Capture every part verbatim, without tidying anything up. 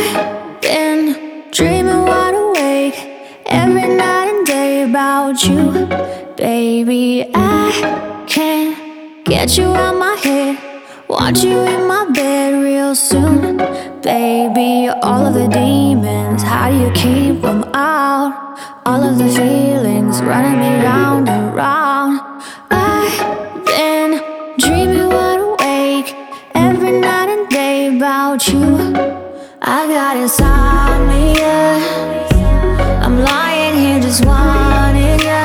I've been dreaming wide awake every night and day about you, baby. I can't get you out my head. Want you in my bed real soon, baby. All of the demons, how do you keep them out? All of the feelings running me round and round. I've been dreaming wide awake every night and day about you. I got insomnia, I'm lying here just wanting you.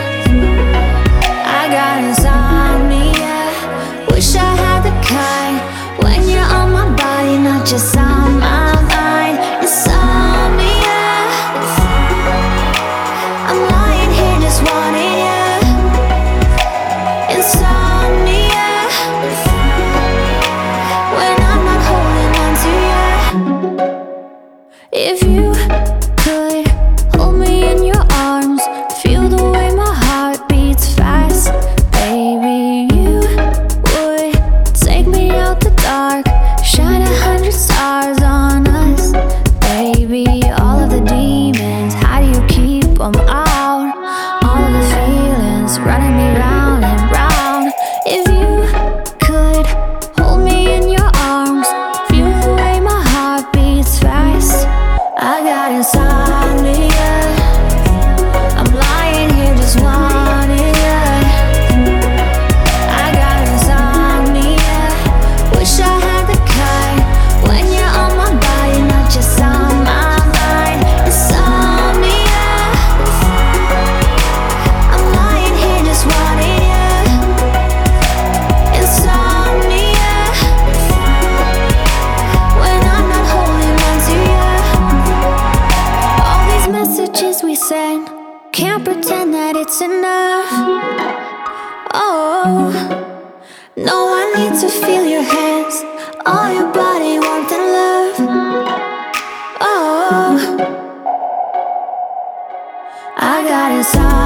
I got insomnia, wish I had the kind when you're on my body, not just on my mind. Insomnia, I'm lying here just wanting you. Insomnia, when I'm not holding on to you. If you could hold me in your arms, feel the way my heart beats fast, baby. You would take me out the dark, shine a hundred stars on us, baby. All of the demons, how do you keep them out? All of the feelings running me round and round. If you could hold me in your arms, feel the way my heart beats fast. I got insomnia, I'm lying here just wanting you. I got insomnia, wish I had the kind when you're on my body, not just on my mind. Insomnia, I'm lying here just wanting you. Insomnia, when I'm not holding on to you. All these messages we send, can't pretend that it's enough. Oh, no, I need to feel your hands, all your body, warmth and love. Oh, I got inside.